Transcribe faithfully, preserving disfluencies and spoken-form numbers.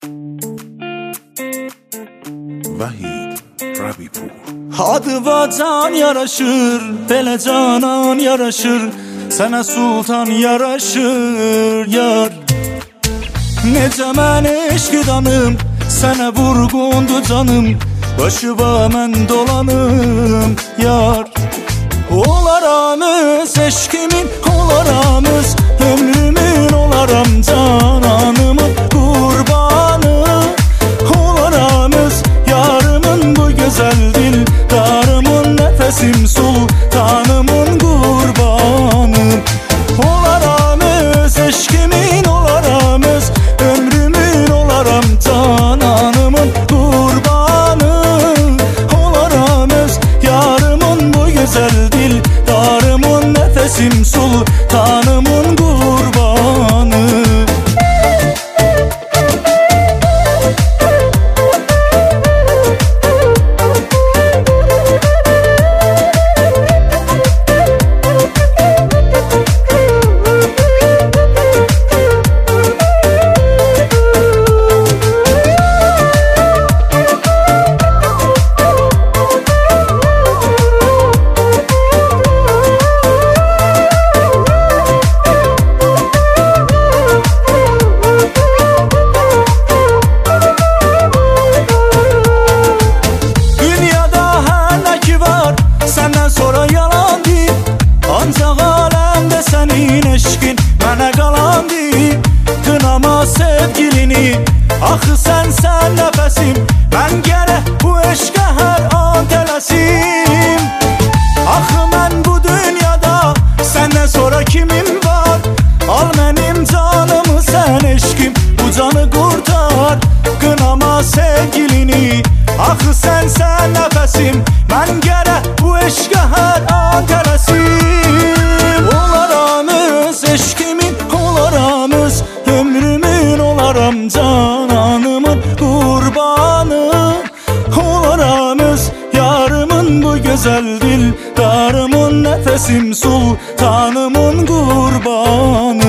Vahid Rabipur. Adıva can yaraşır, belə canan yaraşır, sənə sultan yaraşır yar. Necə mən eşqidanım, sənə vurğundu canım, başıva mən dolanım yar. Olaram öz eşkimin, olaram öz ömrümün, olaram cananımın qurbanı. Olaram öz yarımın bu gözəl dildarımın, nəfəsim sultanımın qurbanı. Olaram öz eşkimin, olaram öz ömrümün, olaram cananımın qurbanı. Olaram öz yarımın bu gözəl dildarımın, nəfəsim sultanımın qurbanı. Axı sən, sən nəfəsim, mən gərək bu eşqə hər an tələsim. Axı mən bu dünyada səndən sonra kimim var? Al mənim canımı sən eşqim, bu canı qurtar, qınama sevgilini. Axı sən, sən nəfəsim, mən gərək bu eşqə hər an tələsim. Olaram öz eşqimin, olaram öz ömrümün, olaram cananımın qurbanı. Olaram öz yarımın bu gözəl dildarımın, nəfəsim sultanımın qurbanı.